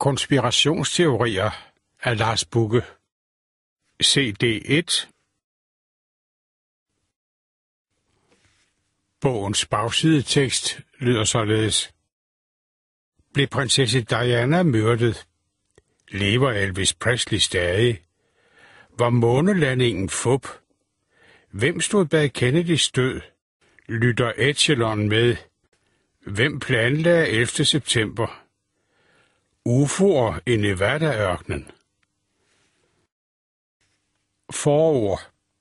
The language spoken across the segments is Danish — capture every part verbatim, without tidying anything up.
Konspirationsteorier af Lars Bugge. C D et. Bogens bagsidetekst lyder således: Blev prinsesse Diana myrdet? Lever Elvis Presley stadig? Var månelandingen fup? Hvem stod bag Kennedys død? Lytter Echelon med? Hvem planlagde ellevte september? U F O'er i Nevada-ørkenen. Forord.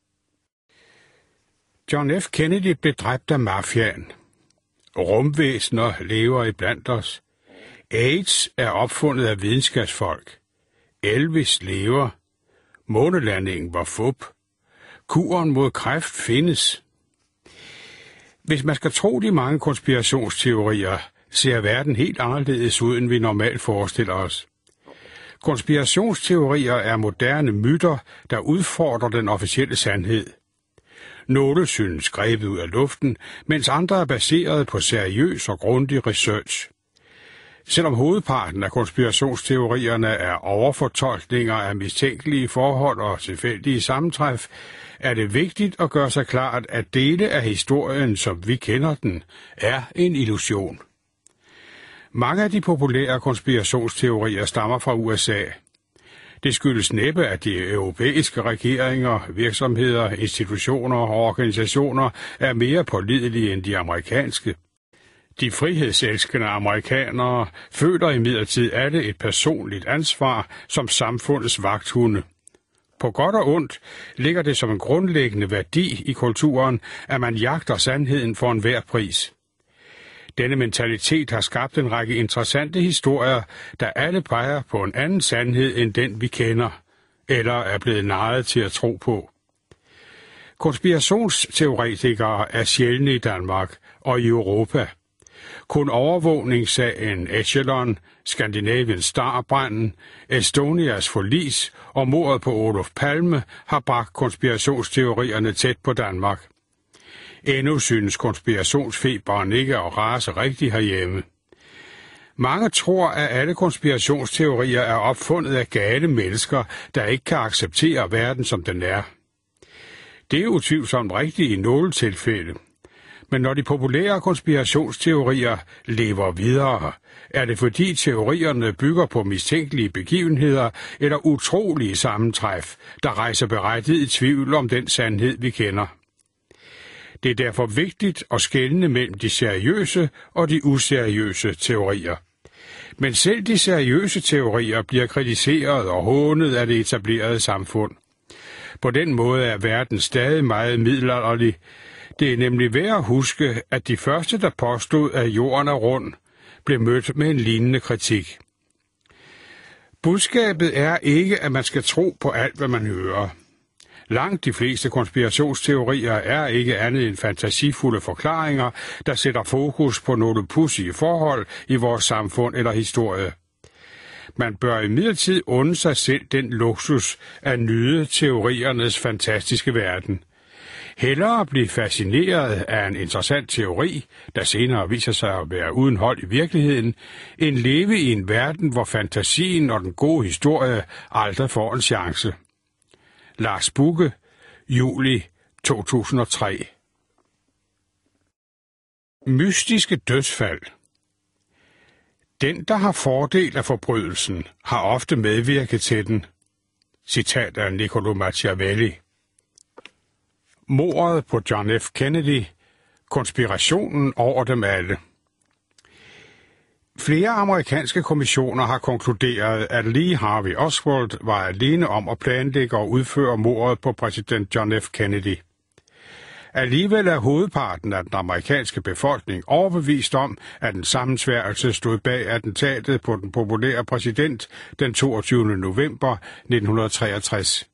John F. Kennedy blev dræbt af mafiaen. Rumvæsener lever iblandt os. AIDS er opfundet af videnskabsfolk. Elvis lever. Månelandingen var fup. Kuren mod kræft findes. Hvis man skal tro de mange konspirationsteorier, ser verden helt anderledes ud, end vi normalt forestiller os. Konspirationsteorier er moderne myter, der udfordrer den officielle sandhed. Nogle synes grebet ud af luften, mens andre er baseret på seriøs og grundig research. Selvom hovedparten af konspirationsteorierne er overfortolkninger af mistænkelige forhold og tilfældige sammentræf, er det vigtigt at gøre sig klart, at dele af historien, som vi kender den, er en illusion. Mange af de populære konspirationsteorier stammer fra U S A. Det skyldes næppe, at de europæiske regeringer, virksomheder, institutioner og organisationer er mere pålidelige end de amerikanske. De frihedselskende amerikanere føler imidlertid alle et personligt ansvar som samfundets vagthunde. På godt og ondt ligger det som en grundlæggende værdi i kulturen, at man jagter sandheden for enhver pris. Denne mentalitet har skabt en række interessante historier, der alle peger på en anden sandhed end den, vi kender, eller er blevet narret til at tro på. Konspirationsteoretikere er sjældne i Danmark og i Europa. Kun overvågningssagen Echelon, Scandinavian Star-branden, Estonias forlis og mordet på Olof Palme har bragt konspirationsteorierne tæt på Danmark. Endnu synes konspirationsfeberen ikke at rase rigtigt herhjemme. Mange tror, at alle konspirationsteorier er opfundet af gale mennesker, der ikke kan acceptere verden, som den er. Det er utvivlsomt rigtigt i nogle tilfælde. Men når de populære konspirationsteorier lever videre, er det fordi teorierne bygger på mistænkelige begivenheder eller utrolige sammentræf, der rejser berettiget tvivl om den sandhed, vi kender. Det er derfor vigtigt at skelne mellem de seriøse og de useriøse teorier. Men selv de seriøse teorier bliver kritiseret og hånet af det etablerede samfund. På den måde er verden stadig meget middelalderlig. Det er nemlig værd at huske, at de første, der påstod, at jorden er rund, blev mødt med en lignende kritik. Budskabet er ikke, at man skal tro på alt, hvad man hører. Langt de fleste konspirationsteorier er ikke andet end fantasifulde forklaringer, der sætter fokus på nogle pudsige forhold i vores samfund eller historie. Man bør imidlertid unde sig selv den luksus at nyde teoriernes fantastiske verden. Hellere blive fascineret af en interessant teori, der senere viser sig at være uden hold i virkeligheden, end leve i en verden, hvor fantasien og den gode historie aldrig får en chance. Lars Bugge, juli to tusind og tre. Mystiske dødsfald. Den, der har fordel af forbrydelsen, har ofte medvirket til den. Citat af Niccolo Machiavelli. Mordet på John F. Kennedy. Konspirationen over dem alle. Flere amerikanske kommissioner har konkluderet, at Lee Harvey Oswald var alene om at planlægge og udføre mordet på præsident John F. Kennedy. Alligevel er hovedparten af den amerikanske befolkning overbevist om, at en sammensværgelse stod bag attentatet på den populære præsident den toogtyvende november nitten treogtres.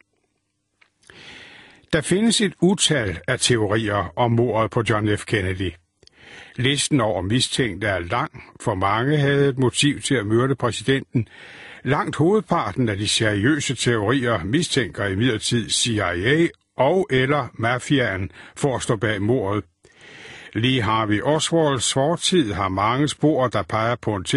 Der findes et utal af teorier om mordet på John F. Kennedy. Listen over mistænkte er lang, for mange havde et motiv til at myrde præsidenten. Langt hovedparten af de seriøse teorier mistænker imidlertid C I A og eller mafiaen for at stå bag mordet. Lee Harvey Oswalds fortid har mange spor, der peger på en